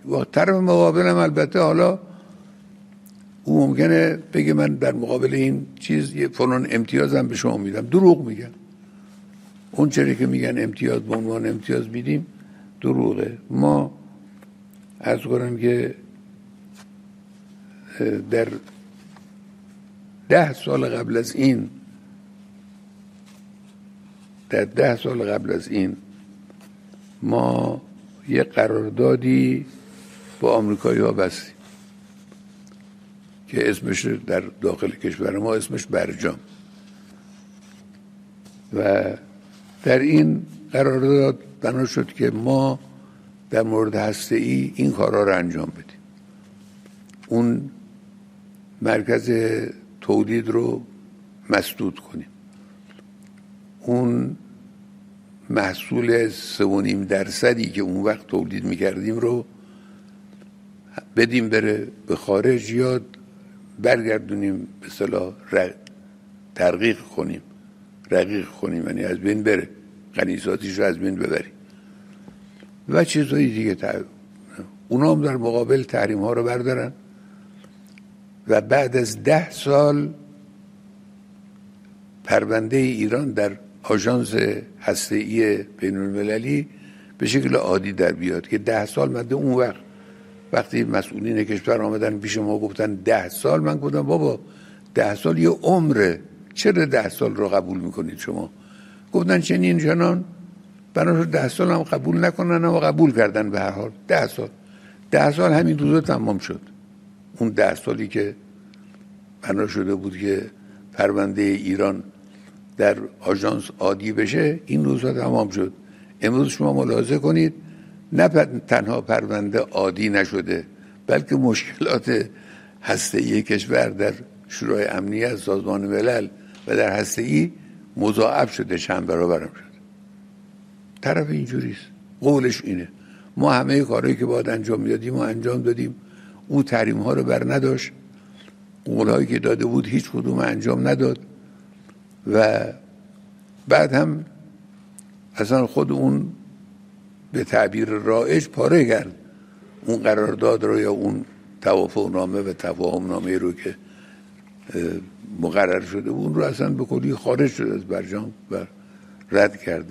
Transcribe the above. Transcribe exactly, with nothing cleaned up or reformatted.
و طرف مقابلم البته حالا او ممکنه بگه من در مقابل این چیز یه فلان امتیازم به شما میدم. دروغ میگن. اون چیزی که میگن امتیاز به عنوان امتیاز میدیم دروغه. ما عرض کنم که در ده سال قبل از این در ده سال قبل از این ما یه قراردادی با آمریکایی ها بستیم که اسمش در داخل کشور ما اسمش برجام و در این قرارداد بنا شد که ما در مورد هسته‌ای این کارا رو انجام بدیم. اون مرکز تولید رو مسدود کنیم، اون محصول سه و نیم درصدی که اون وقت تولید میکردیم رو بدیم بره به خارج یا برگردونیم به اصطلاح ترقیق کنیم رقیق کنیم یعنی از بین بره، غلیظاتیش رو از بین ببریم و چیزهای دیگه. اونا هم در مقابل تحریم ها رو بردارن و بعد از ده سال پرونده ایران در آژانس هسته‌ای بین المللی به شکل عادی در بیاد که ده سال مده. اون وقت وقتی مسئولین کشور آمدن پیش ما گفتن ده سال، من گفتم بابا ده سال یه عمره، چرا ده سال رو قبول میکنید شما؟ گفتن چنین چنان، بنابراین ده سال هم قبول نکنن و قبول کردن. به هر حال ده سال ده سال همین روزا تمام شد. اون ده سالی که بنا شده بود که پرونده ایران در آژانس عادی بشه این روزا تمام شد. امروز شما ملاحظه کنید نه تنها پرونده عادی نشده بلکه مشکلات هسته‌ای کشور در شورای امنیت سازمان ملل و در هسته‌ای مضاعف شده، چند برابرم شده. طرف اینجوریست، قولش اینه ما همه کارهایی که باید انجام میدادیم و انجام دادیم. او تحریم ها رو بر نداشت، قولهایی که داده بود هیچ کدوم انجام نداد و بعد هم اصلا خود اون به تعبیر رایج پاره کرد اون قرارداد رو یا اون توافق نامه و تفاهم نامه رو که مقرر شده بود، اون رو اصلا به کلی خارج شد از برجام و رد کرد